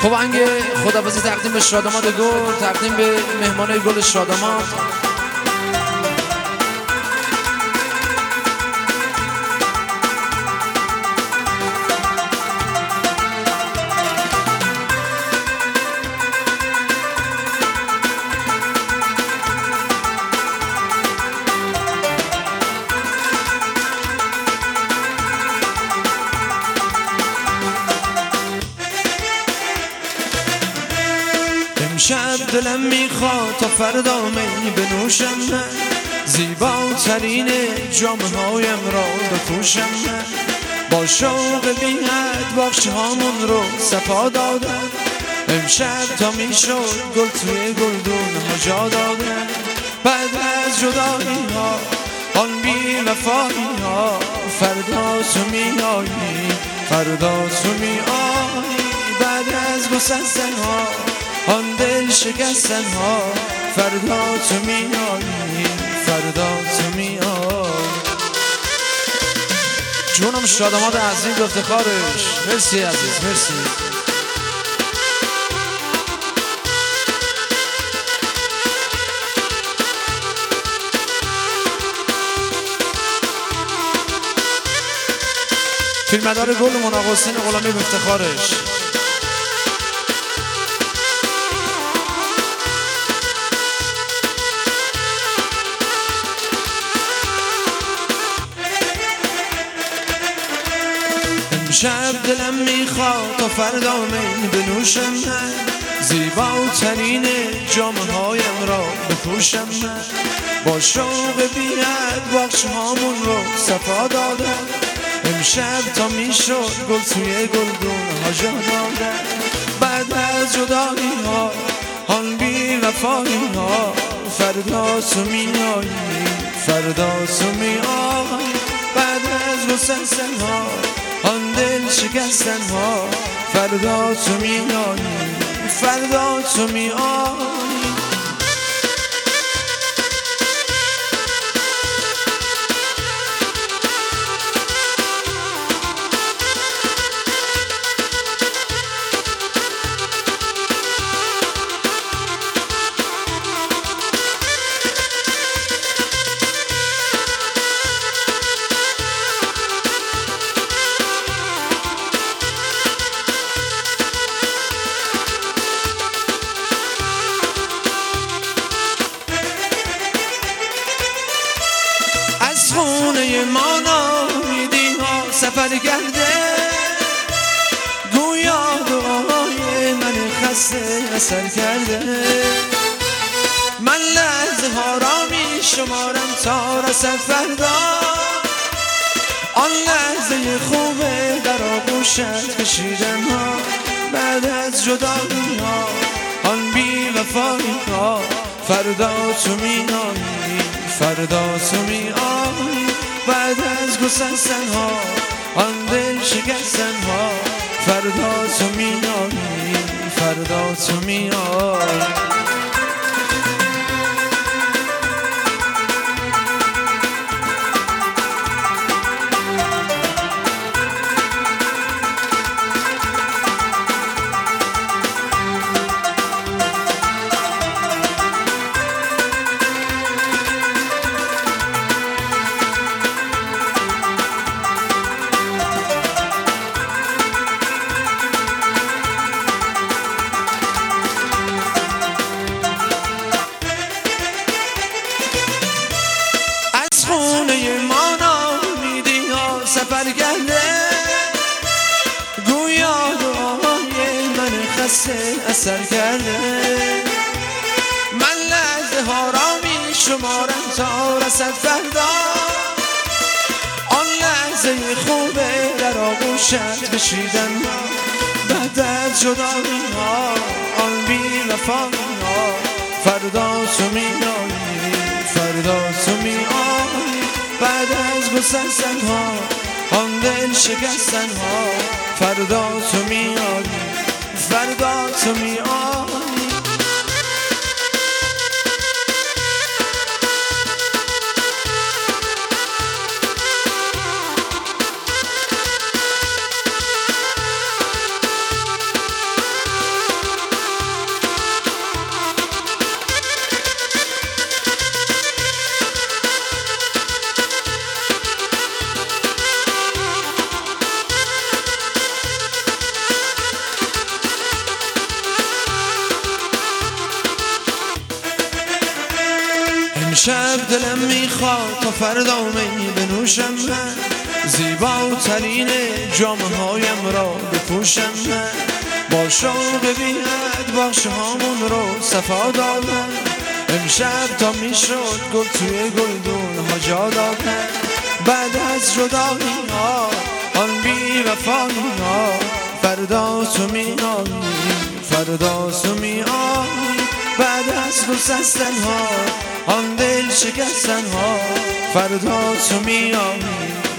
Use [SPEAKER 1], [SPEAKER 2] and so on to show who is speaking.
[SPEAKER 1] خب آهنگ خداحافظی تقدیم به شاداماد گل، تقدیم به مهمانای گل شاداماد. امشب دلم میخواد تا فردا می بنوشم من، زیباترین جامه‌هایم را بپوشم من، با شوق بی حد باغچه‌هامون رو صفا دادم. امشب تا میشد گل توی گلدون ها جا دادم. بعد از جدایی ها آن بی وفایی ها، فردا تو میایی، فردا تو میایی. بعد از گسستن ها آن دل شکستن ها، فردا تو میایی، فردا تو میایی. جونم شاداماد عزیز و افتخارش. مرسی عزیز، مرسی. فیلمدار گل مناق حسین غلامی به افتخارش. امشب دلم میخواد تا فردا می بنوشم من، زیباترین جامه‌هایم را بپوشم من، با شوق بی حد باغچه‌هامون رو صفا دادم. امشب تا میشد گل توی گلدون ها جا دادم. بعد از جدایی ها آن بی وفایی ها، فردا تو میایی، فردا تو میایی. بعد از گسستن ها آن دل شکستن ها، فردا تو میایی، فردا تو میایی. خونه ما نامیدی ها سفر کرده، گویا دعای من خسته اثر کرده. من لحظه ها را می شمارم تا رسد فردا، آن لحظه خوبه در آغوشت کشیدن ها. بعد از جدایی ها آن بی وفایی ها، فردا تو میایی، فردا تو میایی. بعد از گسستن ها آن دل شکستن ها، فردا تو میایی، فردا تو میایی. خونه ما نامیدی ها سفر کرده، گویا دعای من خسته اثر کرده. من لحظه ها را می شمارم تا رسد فردا، آن لحظه خوبه در آغوشت کشیدن ها. بعد از جدایی ها آن بی وفایی ها، فردا تو میایی، فردا تو میایی. بعد از گسستن ها آن دل شکستن ها، فردا تو میایی، فردا تو میایی. امشب دلم میخواد تا فردا می بنوشم من، زیباترین جامهایم را بپوشم من، با شوق بیاد باشه هامون رو صفا دادم. امشب تا میشد گل توی گلدون ها جا دادم. بعد از جدایی ها آن بی وفایی ها فردا تو میایی، فردا تو میایی. بعد از گسستن ها آن دل شکستن ها فردا تو میایی،